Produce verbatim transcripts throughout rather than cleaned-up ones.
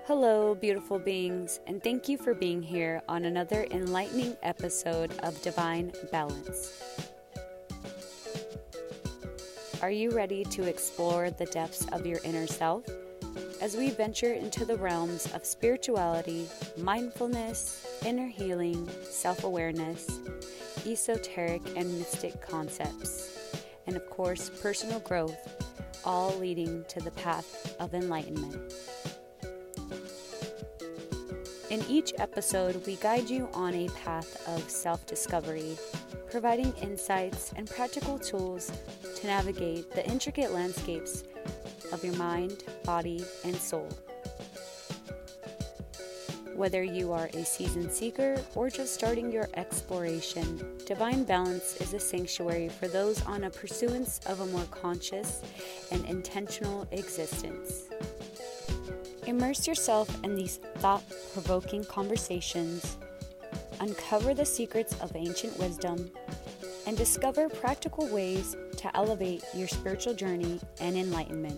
Hello, beautiful beings, and thank you for being here on another enlightening episode of Divine Balance. Are you ready to explore the depths of your inner self as we venture into the realms of spirituality, mindfulness, inner healing, self-awareness, esoteric and mystic concepts, and of course, personal growth, all leading to the path of enlightenment? In each episode, we guide you on a path of self-discovery, providing insights and practical tools to navigate the intricate landscapes of your mind, body, and soul. Whether you are a seasoned seeker or just starting your exploration, Divine Balance is a sanctuary for those on a pursuance of a more conscious and intentional existence. Immerse yourself in these thought-provoking conversations, uncover the secrets of ancient wisdom, and discover practical ways to elevate your spiritual journey and enlightenment.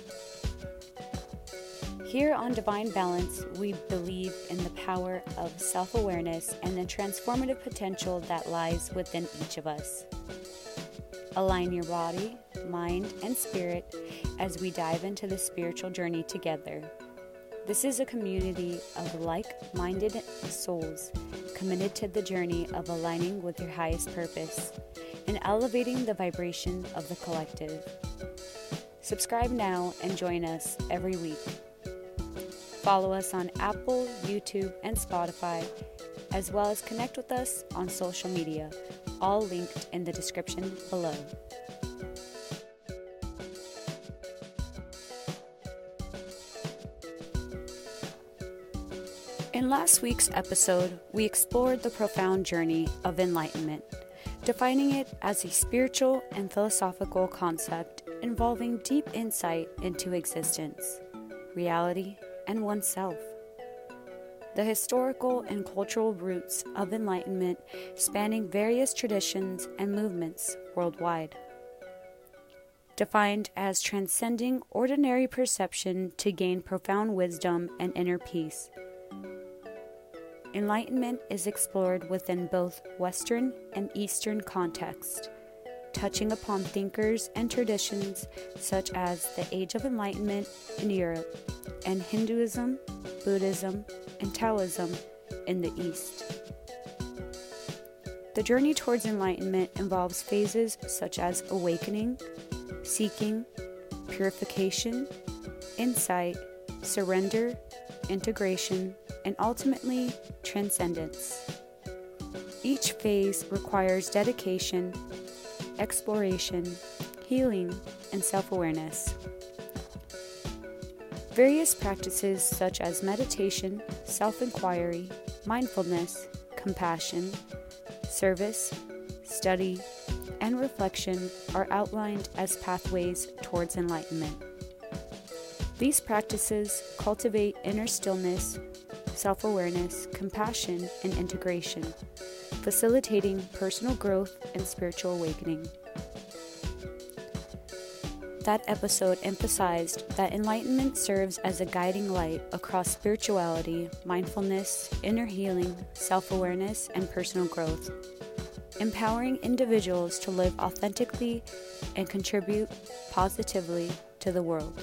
Here on Divine Balance, we believe in the power of self-awareness and the transformative potential that lies within each of us. Align your body, mind, and spirit as we dive into the spiritual journey together. This is a community of like-minded souls committed to the journey of aligning with your highest purpose and elevating the vibration of the collective. Subscribe now and join us every week. Follow us on Apple, YouTube, and Spotify, as well as connect with us on social media, all linked in the description below. In last week's episode, we explored the profound journey of enlightenment, defining it as a spiritual and philosophical concept involving deep insight into existence, reality, and oneself. The historical and cultural roots of enlightenment spanning various traditions and movements worldwide. Defined as transcending ordinary perception to gain profound wisdom and inner peace. Enlightenment is explored within both Western and Eastern context, touching upon thinkers and traditions such as the Age of Enlightenment in Europe and Hinduism, Buddhism, and Taoism in the East. The journey towards enlightenment involves phases such as awakening, seeking, purification, insight, surrender, integration, and ultimately transcendence. Each phase requires dedication, exploration, healing, and self-awareness. Various practices such as meditation, self-inquiry, mindfulness, compassion, service, study, and reflection are outlined as pathways towards enlightenment. These practices cultivate inner stillness, self-awareness, compassion, and integration, facilitating personal growth and spiritual awakening. That episode emphasized that enlightenment serves as a guiding light across spirituality, mindfulness, inner healing, self-awareness, and personal growth, empowering individuals to live authentically and contribute positively to the world.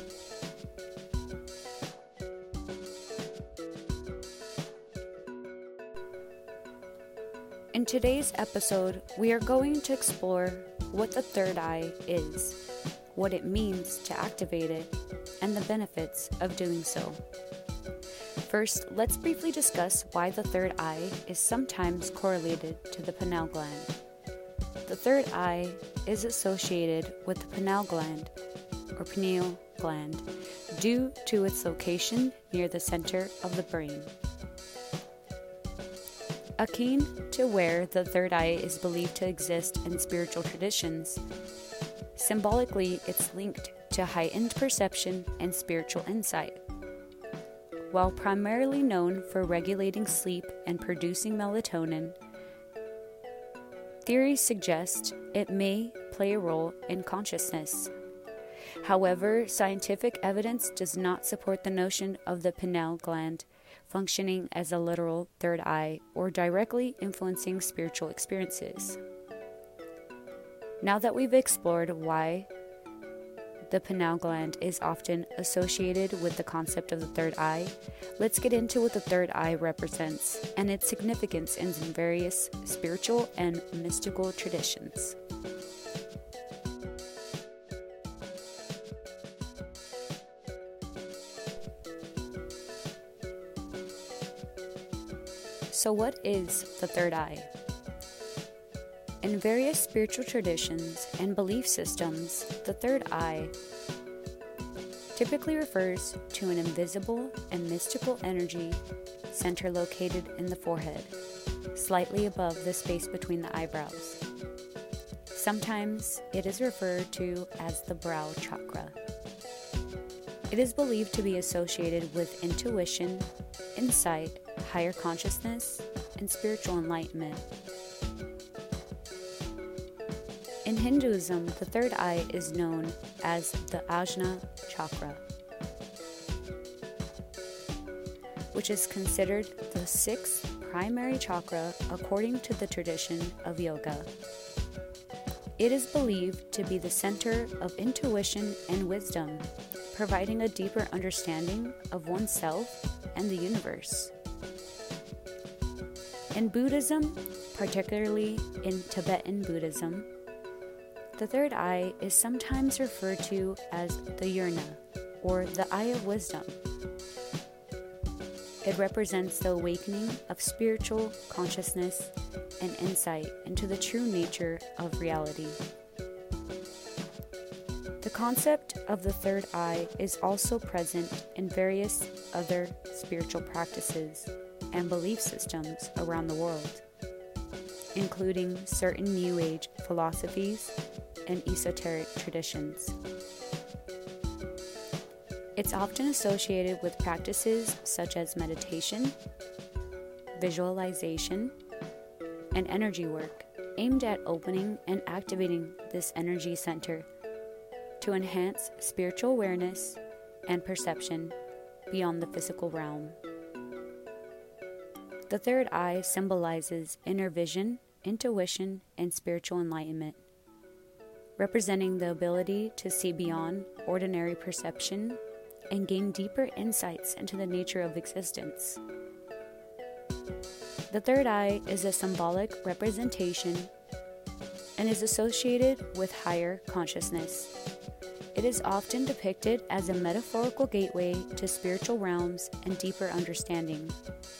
In today's episode, we are going to explore what the third eye is, what it means to activate it, and the benefits of doing so. First, let's briefly discuss why the third eye is sometimes correlated to the pineal gland. The third eye is associated with the pineal gland, or pineal gland, due to its location near the center of the brain. Akin to where the third eye is believed to exist in spiritual traditions, symbolically it's linked to heightened perception and spiritual insight. While primarily known for regulating sleep and producing melatonin, theories suggest it may play a role in consciousness. However, scientific evidence does not support the notion of the pineal gland functioning as a literal third eye or directly influencing spiritual experiences. Now that we've explored why the pineal gland is often associated with the concept of the third eye, let's get into what the third eye represents and its significance in various spiritual and mystical traditions. So what is the third eye? In various spiritual traditions and belief systems, the third eye typically refers to an invisible and mystical energy center located in the forehead, slightly above the space between the eyebrows. Sometimes it is referred to as the brow chakra. It is believed to be associated with intuition, insight, higher consciousness, and spiritual enlightenment. In Hinduism, the third eye is known as the Ajna chakra, which is considered the sixth primary chakra according to the tradition of yoga. It is believed to be the center of intuition and wisdom, providing a deeper understanding of oneself and the universe. In Buddhism, particularly in Tibetan Buddhism, the third eye is sometimes referred to as the Yurna, or the eye of wisdom. It represents the awakening of spiritual consciousness and insight into the true nature of reality. The concept of the third eye is also present in various other spiritual practices and belief systems around the world, including certain New Age philosophies and esoteric traditions. It's often associated with practices such as meditation, visualization, and energy work aimed at opening and activating this energy center to enhance spiritual awareness and perception beyond the physical realm. The third eye symbolizes inner vision, intuition, and spiritual enlightenment, representing the ability to see beyond ordinary perception and gain deeper insights into the nature of existence. The third eye is a symbolic representation and is associated with higher consciousness. It is often depicted as a metaphorical gateway to spiritual realms and deeper understanding.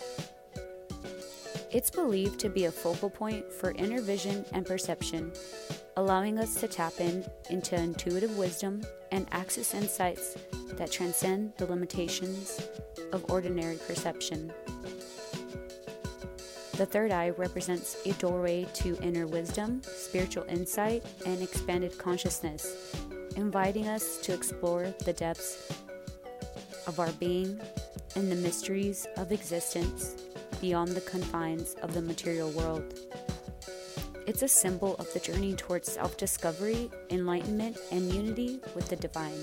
It's believed to be a focal point for inner vision and perception, allowing us to tap in into intuitive wisdom and access insights that transcend the limitations of ordinary perception. The third eye represents a doorway to inner wisdom, spiritual insight, and expanded consciousness, inviting us to explore the depths of our being and the mysteries of existence beyond the confines of the material world. It's a symbol of the journey towards self-discovery, enlightenment, and unity with the divine.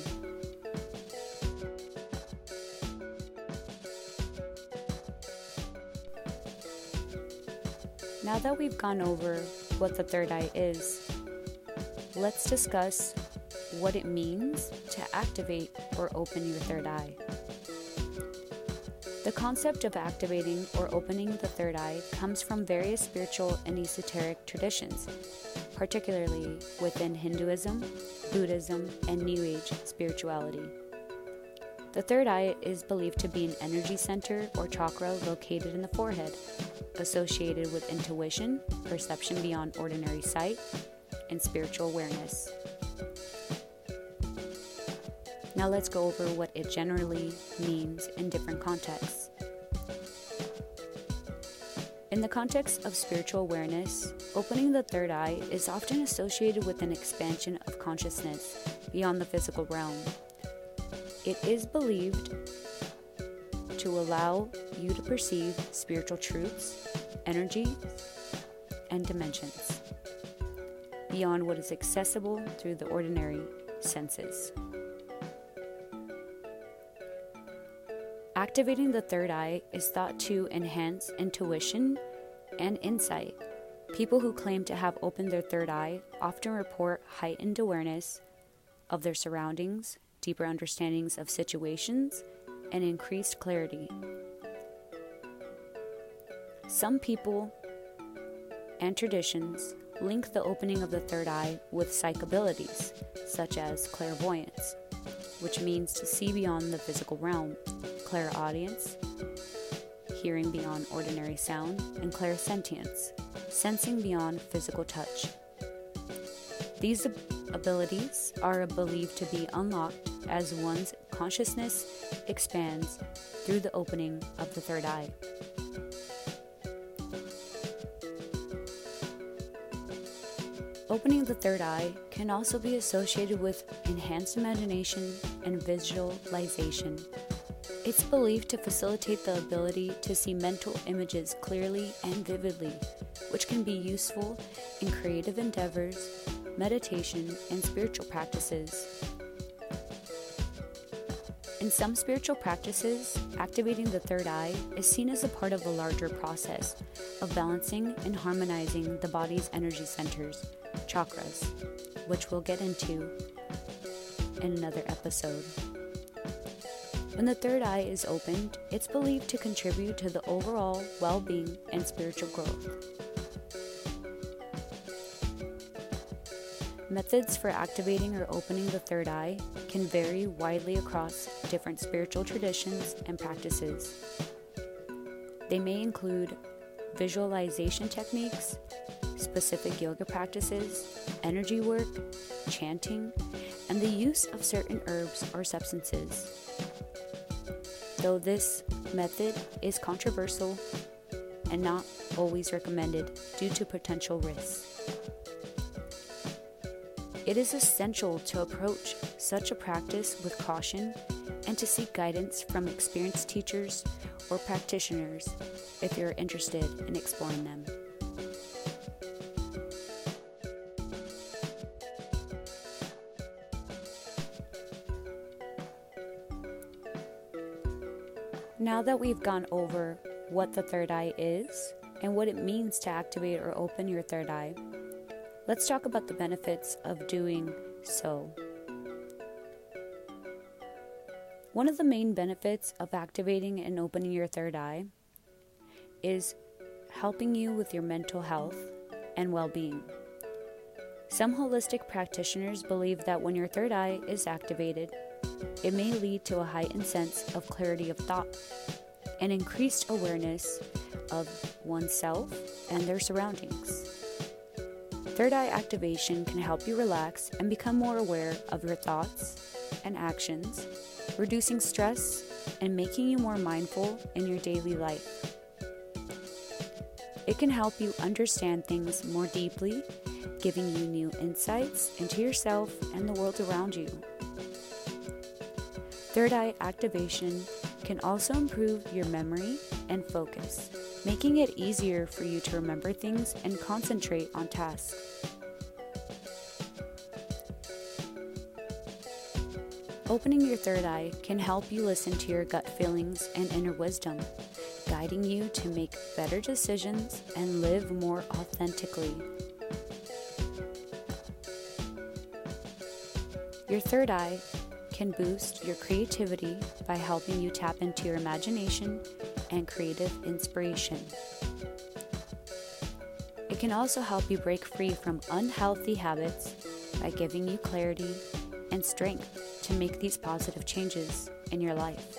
Now that we've gone over what the third eye is, let's discuss what it means to activate or open your third eye. The concept of activating or opening the third eye comes from various spiritual and esoteric traditions, particularly within Hinduism, Buddhism, and New Age spirituality. The third eye is believed to be an energy center or chakra located in the forehead, associated with intuition, perception beyond ordinary sight, and spiritual awareness. Now let's go over what it generally means in different contexts. In the context of spiritual awareness, opening the third eye is often associated with an expansion of consciousness beyond the physical realm. It is believed to allow you to perceive spiritual truths, energies, and dimensions beyond what is accessible through the ordinary senses. Activating the third eye is thought to enhance intuition and insight. People who claim to have opened their third eye often report heightened awareness of their surroundings, deeper understandings of situations, and increased clarity. Some people and traditions link the opening of the third eye with psychic abilities, such as clairvoyance, which means to see beyond the physical realm, clairaudience, hearing beyond ordinary sound, and clairsentience, sensing beyond physical touch. These ab- abilities are believed to be unlocked as one's consciousness expands through the opening of the third eye. Opening the third eye can also be associated with enhanced imagination and visualization. It's believed to facilitate the ability to see mental images clearly and vividly, which can be useful in creative endeavors, meditation, and spiritual practices. In some spiritual practices, activating the third eye is seen as a part of a larger process of balancing and harmonizing the body's energy centers, chakras, which we'll get into in another episode. When the third eye is opened, it's believed to contribute to the overall well-being and spiritual growth. Methods for activating or opening the third eye can vary widely across different spiritual traditions and practices. They may include visualization techniques, specific yoga practices, energy work, chanting, and the use of certain herbs or substances. Though this method is controversial and not always recommended due to potential risks. It is essential to approach such a practice with caution and to seek guidance from experienced teachers or practitioners if you're interested in exploring them. Now that we've gone over what the third eye is and what it means to activate or open your third eye, let's talk about the benefits of doing so. One of the main benefits of activating and opening your third eye is helping you with your mental health and well-being. Some holistic practitioners believe that when your third eye is activated, it may lead to a heightened sense of clarity of thought and increased awareness of oneself and their surroundings. Third eye activation can help you relax and become more aware of your thoughts and actions, reducing stress and making you more mindful in your daily life. It can help you understand things more deeply, giving you new insights into yourself and the world around you. Third eye activation can also improve your memory and focus, making it easier for you to remember things and concentrate on tasks. Opening your third eye can help you listen to your gut feelings and inner wisdom, guiding you to make better decisions and live more authentically. Your third eye can boost your creativity by helping you tap into your imagination and creative inspiration. It can also help you break free from unhealthy habits by giving you clarity and strength to make these positive changes in your life.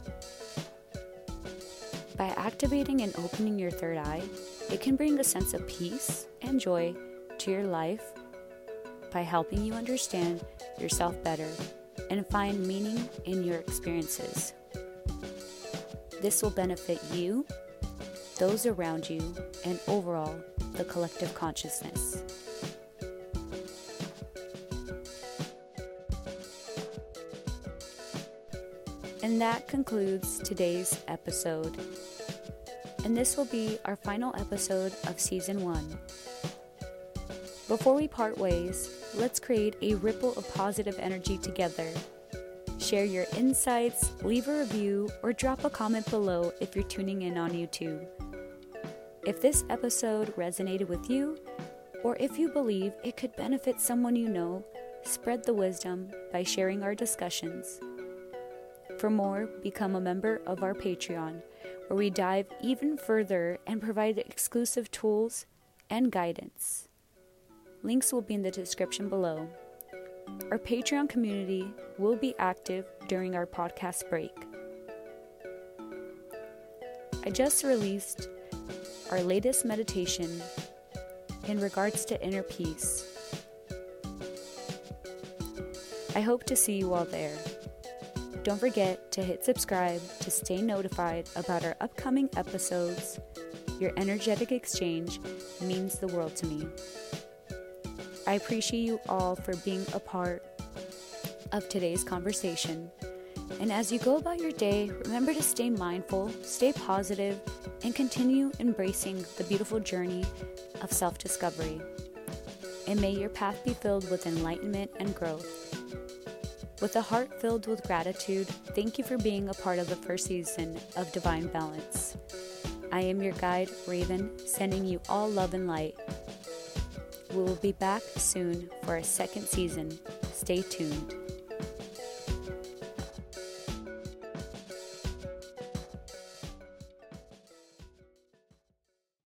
By activating and opening your third eye, it can bring a sense of peace and joy to your life by helping you understand yourself better and find meaning in your experiences. This will benefit you, those around you, and overall, the collective consciousness. And that concludes today's episode. And this will be our final episode of Season one. Before we part ways, let's create a ripple of positive energy together. Share your insights, leave a review, or drop a comment below if you're tuning in on YouTube. If this episode resonated with you, or if you believe it could benefit someone you know, spread the wisdom by sharing our discussions. For more, become a member of our Patreon, where we dive even further and provide exclusive tools and guidance. Links will be in the description below. Our Patreon community will be active during our podcast break. I just released our latest meditation in regards to inner peace. I hope to see you all there. Don't forget to hit subscribe to stay notified about our upcoming episodes. Your energetic exchange means the world to me. I appreciate you all for being a part of today's conversation. And as you go about your day, remember to stay mindful, stay positive, and continue embracing the beautiful journey of self-discovery. And may your path be filled with enlightenment and growth. With a heart filled with gratitude, thank you for being a part of the first season of Divine Balance. I am your guide, Raven, sending you all love and light. We will be back soon for a second season. Stay tuned.